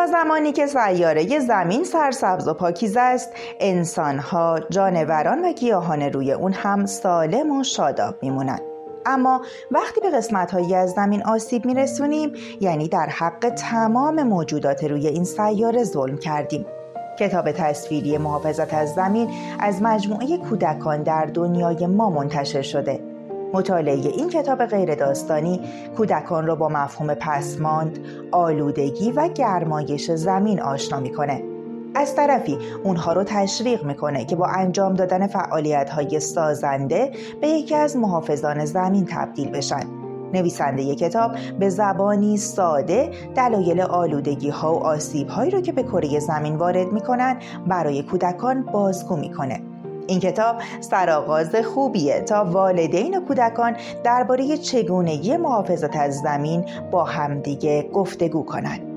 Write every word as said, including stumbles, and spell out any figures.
تا زمانی که سیاره زمین سرسبز و پاکیزه است، انسان‌ها، جانوران و گیاهان روی اون هم سالم و شاداب میمونن. اما وقتی به قسمت‌هایی از زمین آسیب میرسونیم، یعنی در حق تمام موجودات روی این سیاره ظلم کردیم. کتاب تصویری محافظت از زمین از مجموعه کودکان در دنیای ما منتشر شده. مطالعه این کتاب غیر داستانی کودکان را با مفهوم پسماند، آلودگی و گرمایش زمین آشنا می‌کنه. از طرفی اونها رو تشویق میکنه که با انجام دادن فعالیت‌های سازنده به یکی از محافظان زمین تبدیل بشن. نویسنده ی کتاب به زبانی ساده دلایل آلودگی‌ها و آسیب‌هایی رو که به کره زمین وارد میکنن برای کودکان بازگو میکنه. این کتاب سرآغاز خوبیه تا والدین و کودکان درباره چگونگی محافظت از زمین با همدیگه گفتگو کنن.